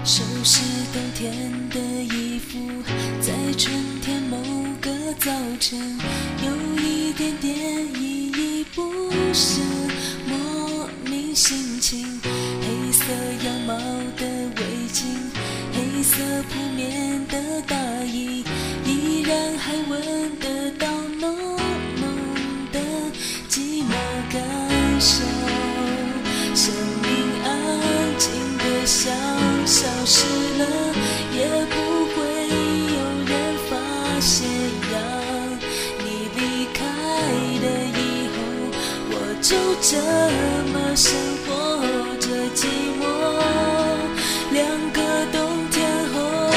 收拾冬天的衣服，在春天某个早晨，有一点点依依不舍，莫名心情。黑色羊毛的围巾，黑色铺面的大衣，依然还闻得到浓浓的寂寞感受。生命安静的像消失了，也不会有人发现。让你离开了以后，我就这么生活着寂寞2个冬天后。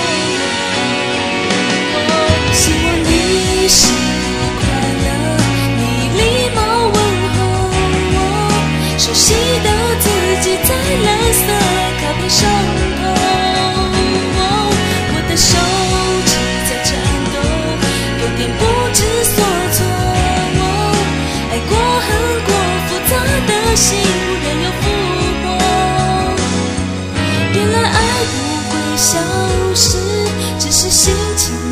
希望你是快乐，你礼貌问候我，熟悉的自己在蓝色卡片上头。我的手指在颤抖，有点不知所措。爱过恨过复杂的心仍有复活。原来爱不会消失，只是心情